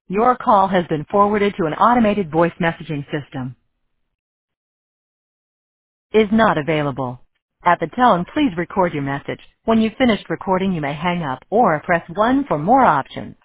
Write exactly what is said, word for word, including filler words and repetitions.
Your call has been forwarded to an automated voice messaging system. Is not available. At the tone, please record your message. When you've finished recording, you may hang up or press one for more options.